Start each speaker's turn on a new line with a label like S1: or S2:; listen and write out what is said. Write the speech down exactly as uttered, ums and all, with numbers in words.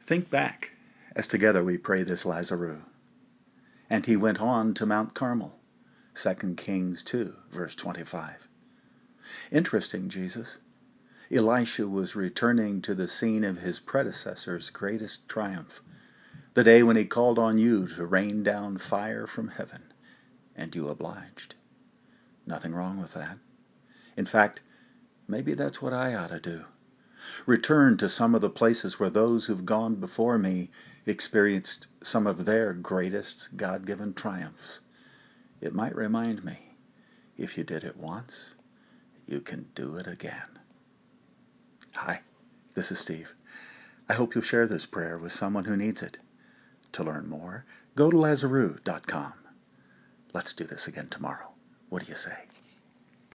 S1: Think back as together we pray this Lazarus. And he went on to Mount Carmel, Second Kings two, verse twenty-five. Interesting, Jesus. Elisha was returning to the scene of his predecessor's greatest triumph, the day when he called on you to rain down fire from heaven, and you obliged. Nothing wrong with that. In fact, maybe that's what I ought to do. Return to some of the places where those who've gone before me experienced some of their greatest God-given triumphs. It might remind me, if you did it once, you can do it again. Hi, this is Steve. I hope you'll share this prayer with someone who needs it. To learn more, go to Lazarus dot com. Let's do this again tomorrow. What do you say?